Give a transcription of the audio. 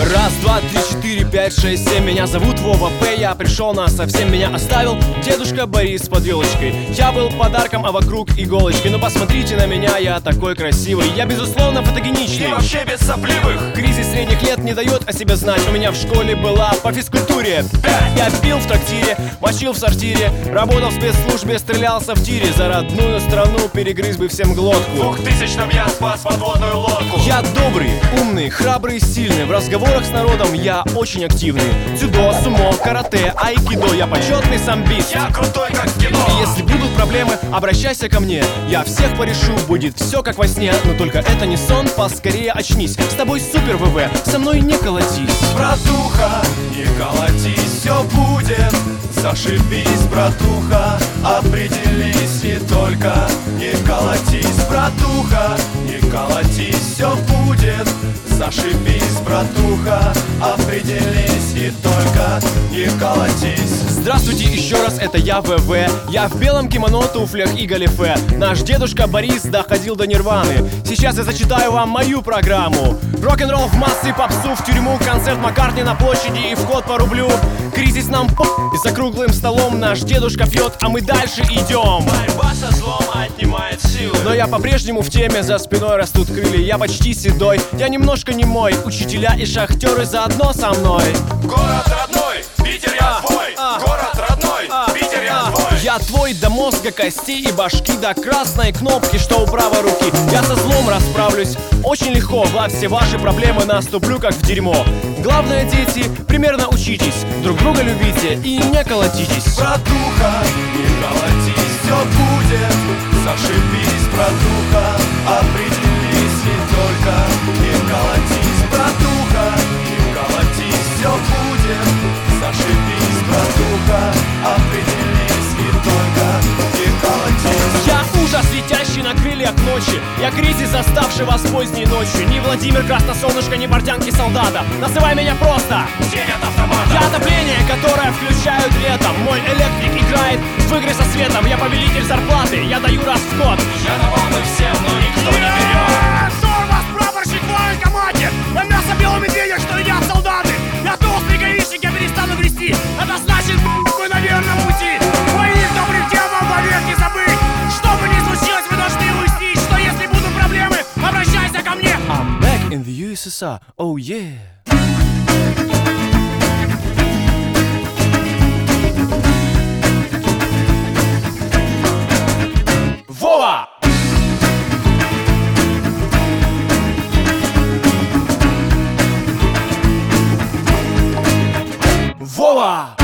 Раз, два, три, четыре, пять, шесть, семь. Меня зовут Вова П. Я пришел на совсем, меня оставил дедушка Борис под елочкой. Я был подарком, а вокруг иголочки. Ну посмотрите на меня, я такой красивый. Я безусловно фотогеничный и вообще без сопливых. Кризис средних лет не дает о себе знать. У меня в школе была по физкультуре 5. Я пил в трактире, мочил в сортире, работал в спецслужбе, стрелялся в тире. За родную страну перегрыз бы всем глотку. В 2000-м я спас подводную лодку. Я добрый, умный, храбрый, сильный. В разговорах с народом я очень активный. Дзюдо, сумо, карате, айкидо. Я почетный самбист. Я крутой, как в кино. И если будут проблемы, обращайся ко мне. Я всех порешу, будет все как во сне. Но только это не сон, поскорее очнись. С тобой супер ВВ, со мной не колотись. Братуха, не колотись, все будет. Зашибись, братуха, определись и только не колотись, братуха, не колотись, все будет. Зашибись, братуха, определись и только не колотись. Здравствуйте еще раз, это я ВВ. Я в белом кимоно, туфлях и галифе. Наш дедушка Борис доходил до нирваны. Сейчас я зачитаю вам мою программу. Рок-н-ролл в массы, попсу в тюрьму, концерт Маккартни на площади и вход по рублю. Кризис нам и за круглым столом наш дедушка пьет, а мы дальше идем. Борьба со злом отнимает силы. Но я по-прежнему в теме, за спиной растут крылья. Я почти седой, я немножко немой. Учителя и шахтеры заодно со мной. Город родной, Питер, я твой. Город родной, Питер, я твой. Я твой до мозга костей и башки, до красной кнопки, что у правой руки. Я со злом расправлюсь очень легко. Во все ваши проблемы наступлю как в дерьмо. Главное, дети, примерно учитесь, друг друга любите и не колотитесь. Братуха, не колотись, все будет. Зашибись, братуха, определись и только не колотись, братуха, не колотись, все будет. Зашибись, братуха, определись и только не колотись. Я ужас, летящий на крыльях ночи. Я кризис, заставший вас поздней ночью. Ни Владимир Красносолнышко, ни портянки солдата. Называй меня просто Тень от автомата. я отопление, которое включают летом. Мой электрик играет в игры со светом. Я повелитель зарплаты, я даю раз в год. Я давал бы всем, но никто не берет. Вас прапорщик в военкомате! На мясо белого медведя, что едят солдаты! Я толстый гаишник, я перестану грести! Это значит, вы на верном пути! Моих добрых дел вам вовек не забыть! Что бы ни случилось, вы должны уяснить, что если будут проблемы, обращайся ко мне! I'm back in the USSR, oh yeah. Вова! Вова!